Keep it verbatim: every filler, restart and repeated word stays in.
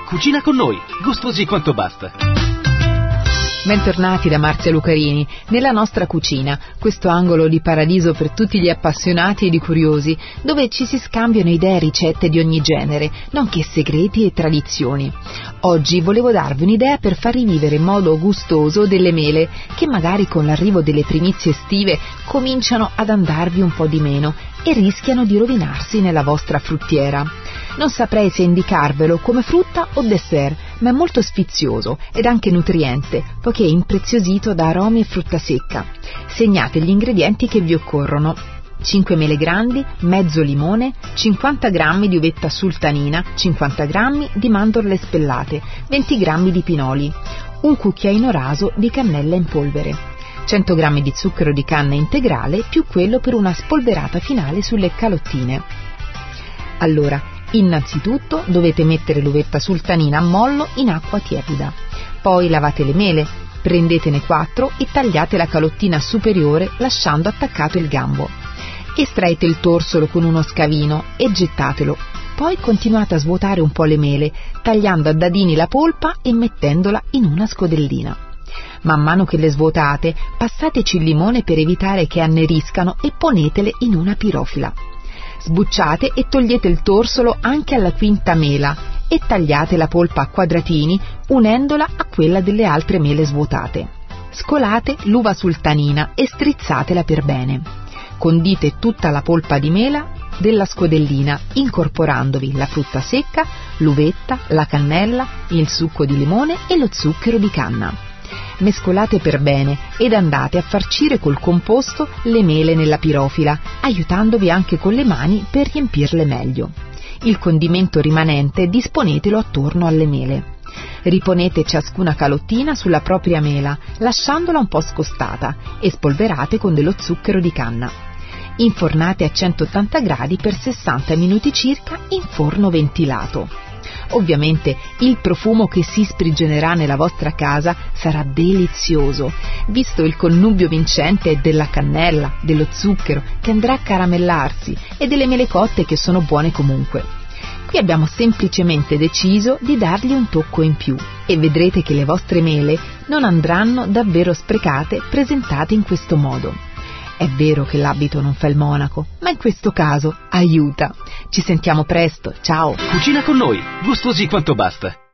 Cucina con noi, gustosi quanto basta. Bentornati da Marzia Lucarini nella nostra cucina, questo angolo di paradiso per tutti gli appassionati e di curiosi, dove ci si scambiano idee e ricette di ogni genere, nonché segreti e tradizioni. Oggi volevo darvi un'idea per far rivivere in modo gustoso delle mele che magari con l'arrivo delle primizie estive cominciano ad andarvi un po' di meno e rischiano di rovinarsi nella vostra fruttiera. Non saprei se indicarvelo come frutta o dessert, ma è molto sfizioso ed anche nutriente, poiché è impreziosito da aromi e frutta secca. Segnate gli ingredienti che vi occorrono: cinque mele grandi, mezzo limone, cinquanta grammi di uvetta sultanina, cinquanta grammi di mandorle spellate, venti grammi di pinoli, un cucchiaino raso di cannella in polvere, cento grammi di zucchero di canna integrale più quello per una spolverata finale sulle calottine. Allora, innanzitutto dovete mettere l'uvetta sultanina a mollo in acqua tiepida. Poi lavate le mele, prendetene quattro e tagliate la calottina superiore lasciando attaccato il gambo. Estraete il torsolo con uno scavino e gettatelo. Poi continuate a svuotare un po' le mele, tagliando a dadini la polpa e mettendola in una scodellina. Man mano che le svuotate, passateci il limone per evitare che anneriscano e ponetele in una pirofila. Sbucciate e togliete il torsolo anche alla quinta mela e tagliate la polpa a quadratini unendola a quella delle altre mele svuotate. Scolate l'uva sultanina e strizzatela per bene. Condite tutta la polpa di mela della scodellina incorporandovi la frutta secca, l'uvetta, la cannella, il succo di limone e lo zucchero di canna. Mescolate per bene ed andate a farcire col composto le mele nella pirofila, aiutandovi anche con le mani per riempirle meglio. Il condimento rimanente disponetelo attorno alle mele. Riponete ciascuna calottina sulla propria mela, lasciandola un po' scostata, e spolverate con dello zucchero di canna. Infornate a centottanta gradi per sessanta minuti circa in forno ventilato. Ovviamente il profumo che si sprigionerà nella vostra casa sarà delizioso, visto il connubio vincente della cannella, dello zucchero che andrà a caramellarsi e delle mele cotte che sono buone comunque. Qui abbiamo semplicemente deciso di dargli un tocco in più e vedrete che le vostre mele non andranno davvero sprecate presentate in questo modo. È vero che l'abito non fa il monaco, ma in questo caso aiuta. Ci sentiamo presto, ciao! Cucina con noi, gustosi quanto basta.